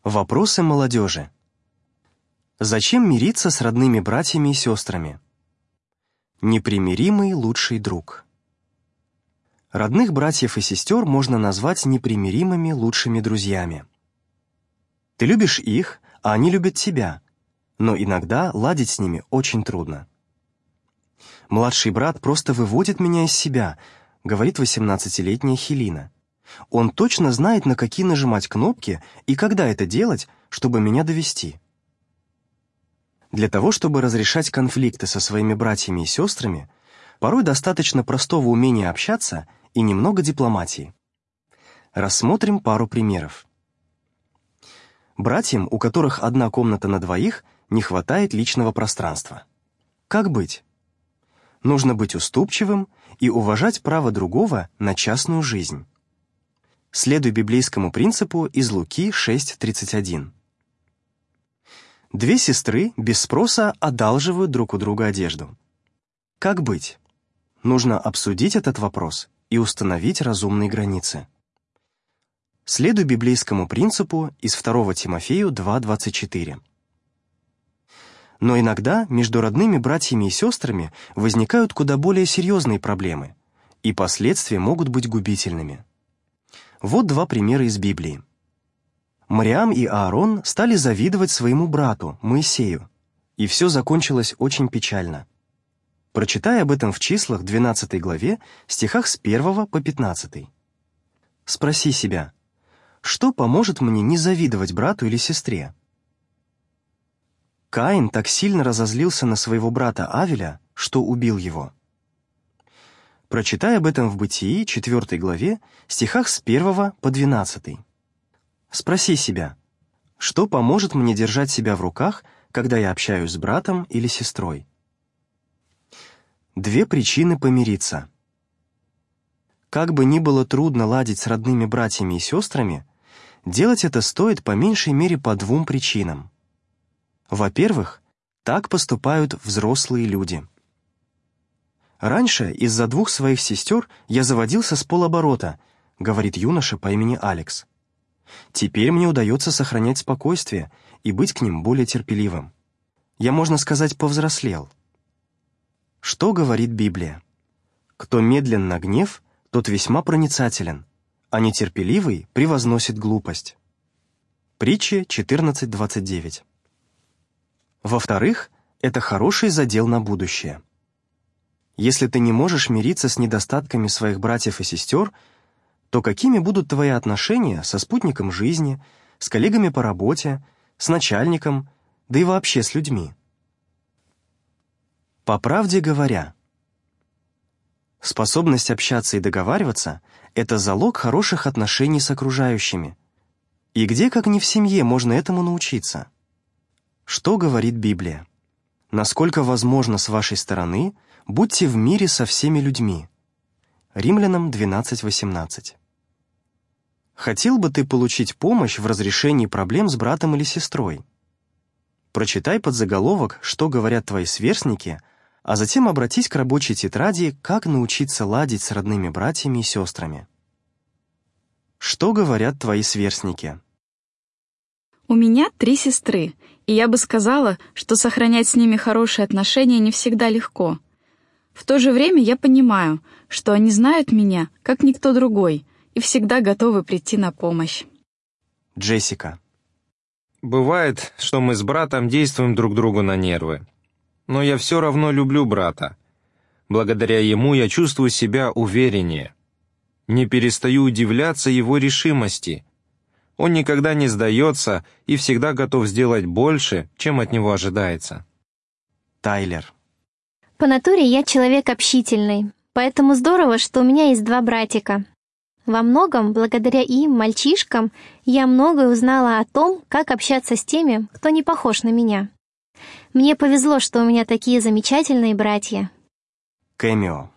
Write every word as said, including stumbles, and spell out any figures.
Вопросы молодежи. Зачем мириться с родными братьями и сестрами? Непримиримый лучший друг. Родных братьев и сестер можно назвать непримиримыми лучшими друзьями. Ты любишь их, а они любят тебя, но иногда ладить с ними очень трудно. «Младший брат просто выводит меня из себя», — говорит восемнадцатилетняя Хелина. «Он точно знает, на какие нажимать кнопки и когда это делать, чтобы меня довести». Для того, чтобы разрешать конфликты со своими братьями и сестрами, порой достаточно простого умения общаться и немного дипломатии. Рассмотрим пару примеров. Братьям, у которых одна комната на двоих, не хватает личного пространства. Как быть? Нужно быть уступчивым и уважать право другого на частную жизнь. Следуй библейскому принципу из Луки шесть тридцать один. Две сестры без спроса одалживают друг у друга одежду. Как быть? Нужно обсудить этот вопрос и установить разумные границы. Следуй библейскому принципу из второго Тимофею два двадцать четыре. Но иногда между родными братьями и сестрами возникают куда более серьезные проблемы, и последствия могут быть губительными. Вот два примера из Библии. Мариам и Аарон стали завидовать своему брату, Моисею, и все закончилось очень печально. Прочитай об этом в Числах двенадцатой главе, стихах с первого по пятнадцатый. Спроси себя, что поможет мне не завидовать брату или сестре? Каин так сильно разозлился на своего брата Авеля, что убил его. Прочитай об этом в Бытии, четвертой главе, стихах с первого по двенадцатый. Спроси себя, что поможет мне держать себя в руках, когда я общаюсь с братом или сестрой? Две причины помириться. Как бы ни было трудно ладить с родными братьями и сестрами, делать это стоит по меньшей мере по двум причинам. Во-первых, так поступают взрослые люди. «Раньше из-за двух своих сестер я заводился с полоборота», — говорит юноша по имени Алекс. «Теперь мне удается сохранять спокойствие и быть к ним более терпеливым. Я, можно сказать, повзрослел». Что говорит Библия? «Кто медлен на гнев, тот весьма проницателен, а нетерпеливый превозносит глупость». Притчи четырнадцать двадцать девять. Во-вторых, это хороший задел на будущее. Если ты не можешь мириться с недостатками своих братьев и сестер, то какими будут твои отношения со спутником жизни, с коллегами по работе, с начальником, да и вообще с людьми? По правде говоря, способность общаться и договариваться — это залог хороших отношений с окружающими. И где, как не в семье, можно этому научиться? Что говорит Библия? Насколько возможно с вашей стороны, будьте в мире со всеми людьми. Римлянам двенадцать восемнадцать. Хотел бы ты получить помощь в разрешении проблем с братом или сестрой? Прочитай подзаголовок «Что говорят твои сверстники», а затем обратись к рабочей тетради «Как научиться ладить с родными братьями и сестрами». Что говорят твои сверстники? У меня три сестры, и я бы сказала, что сохранять с ними хорошие отношения не всегда легко. В то же время я понимаю, что они знают меня, как никто другой, и всегда готовы прийти на помощь. Джессика. Бывает, что мы с братом действуем друг другу на нервы. Но я все равно люблю брата. Благодаря ему я чувствую себя увереннее. Не перестаю удивляться его решимости. Он никогда не сдается и всегда готов сделать больше, чем от него ожидается. Тайлер. По натуре я человек общительный, поэтому здорово, что у меня есть два братика. Во многом, благодаря им, мальчишкам, я многое узнала о том, как общаться с теми, кто не похож на меня. Мне повезло, что у меня такие замечательные братья. Кэмео.